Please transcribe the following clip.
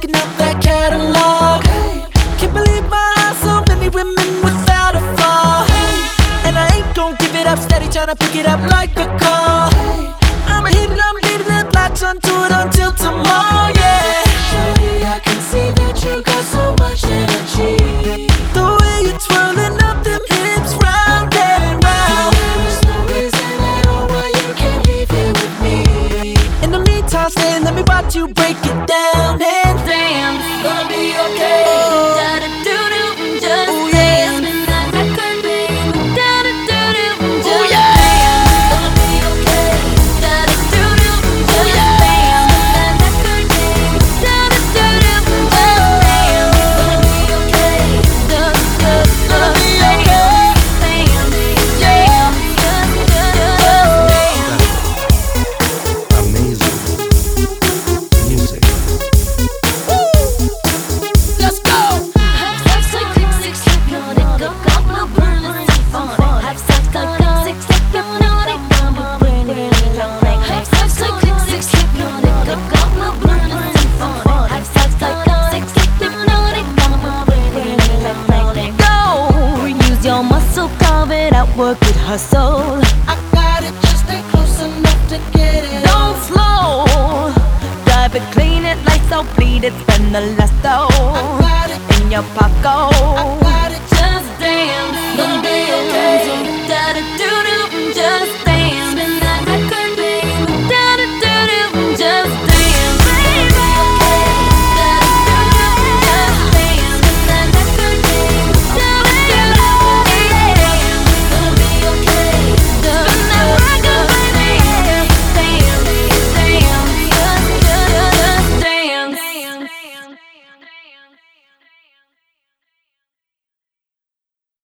picking up that catalog. Can't believe my eyes, so many women without a flaw. And I ain't gon' give it up, steady tryna pick it up like a call. I'ma hit it, I'm leaving it, latch onto it until tomorrow, yeah. Shorty, I can see that you got so much energy. The way you're twirling up them hips round and round. There's no reason at all why you can't leave here with me. In the meantime, stay and let me watch you break it down. And Damn, it's gonna be okay. Da-da-doo-doo, just oh, dance. yeah. Midnight record, baby. Da-da-doo-doo, just Oh, yeah. dance. It's gonna be okay. Da-da-doo-doo, just dance. Midnight record, baby. Da-da-doo-doo, just dance. It's gonna be okay. Just Gonna be dance. okay. Dance, dance, just dance. Amazing music. Let's go. Work it, hustle. I got it, just stay close enough to get it. Don't slow. Drive it, clean it, lights out, bleed it, spend the last I dough got it, in your I pocket. got